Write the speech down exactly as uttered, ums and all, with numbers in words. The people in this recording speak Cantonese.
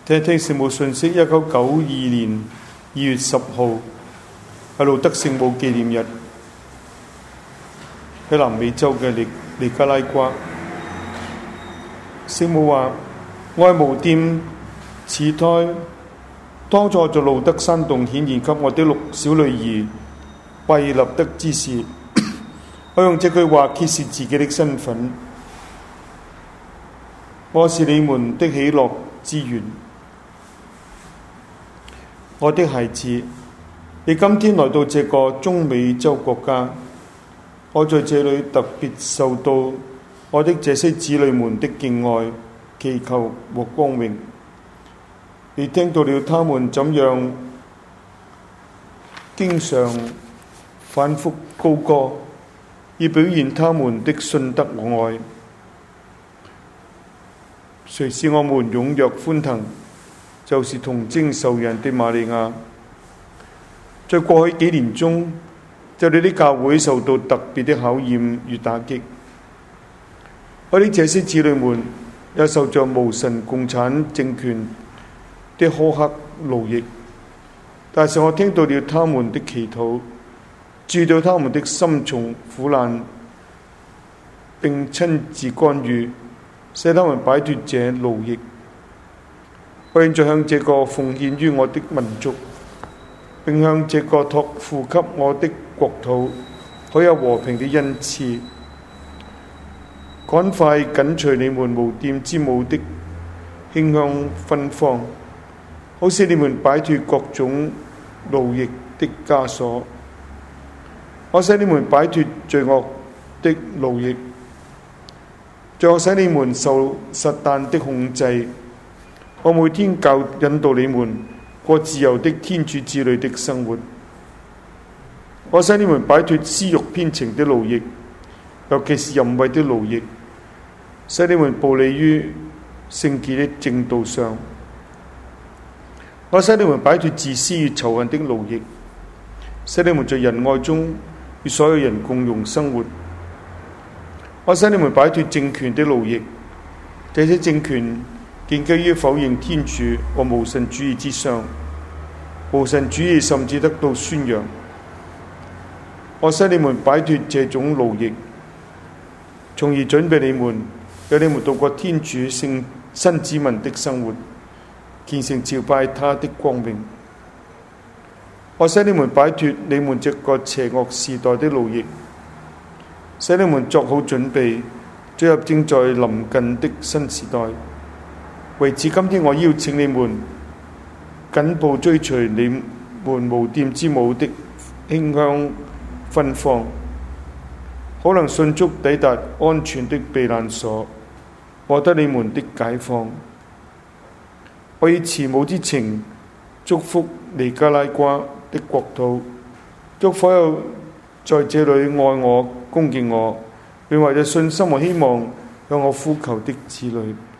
聽聽聖母信息，一九九二年二月十號係路德聖母紀念日，喺南美洲嘅尼尼加拉瓜。聖母話：我係無玷始胎，當初在路德山洞顯現給我的六小女兒畢立德之時，我用這句話揭示自己的身份。我是你們的喜樂之源。我的孩子，你今天來到這個中美洲國家，我在這裏特別受到我的這些子女們的敬愛、祈求和光榮。你聽到了他們怎樣經常反覆高歌，以表現他們的信德和愛。誰使我們踴躍歡騰？就是童貞受孕的瑪利亞。在過去幾年中，就你的教會受到特別的考驗與打擊。我的這些子女們也受着無神共產政權的苛刻奴役，但是我聽到了他們的祈禱，注意到他們的深重苦難，並親自干預，使他們擺脫這奴役。我現在向這個奉獻於我的民族，並向這個託付給我的國土，可有和平的恩賜，趕快緊隨你們無玷之母的馨香芬芳，好使你們擺脫各種奴役的枷鎖。我使你們擺脫罪惡的奴役，最後使你們受撒旦的控制。我每天教引導你們過自由的天主子女的生活。我使你們擺脫私慾偏情的奴役，尤其是淫穢的奴役，使你們步履於聖潔的正道上。我使你們擺脫自私與仇恨的奴役，使你們在仁愛中與所有人共融生活。我使你們擺脫政權的奴役，這些政權建基於否認天主和無神主義之上，無神主義甚至得到宣揚。我使你們擺脫這種奴役，從而準備你們，讓你們度過天主聖新子民的生活，虔誠朝拜他的光榮。我使你們擺脫你們這個邪惡時代的奴役，使你們作好準備，進入正在臨近的新時代。為此，今天我邀請你們緊步追隨你們無玷之母的馨香芬芳，可能迅速抵達安全的避難所，獲得你們的解放。我以慈母之情祝福尼加拉瓜的國土，祝福所有在這裏愛我、恭敬我，並懷着信心和希望向我呼求的子女。